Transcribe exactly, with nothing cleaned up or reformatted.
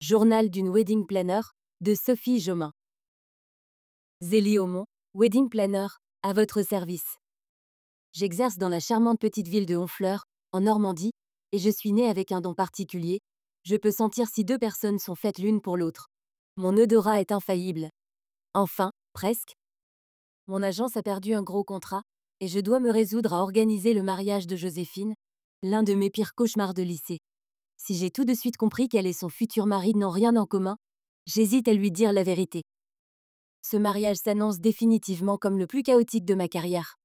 Journal d'une wedding planner de Sophie Jomain. Zélie Aumont, wedding planner, à votre service. J'exerce dans la charmante petite ville de Honfleur, en Normandie, et je suis née avec un don particulier. Je peux sentir si deux personnes sont faites l'une pour l'autre. Mon odorat est infaillible. Enfin, presque. Mon agence a perdu un gros contrat, et je dois me résoudre à organiser le mariage de Joséphine, l'un de mes pires cauchemars de lycée. Si j'ai tout de suite compris qu'elle et son futur mari n'ont rien en commun, j'hésite à lui dire la vérité. Ce mariage s'annonce définitivement comme le plus chaotique de ma carrière.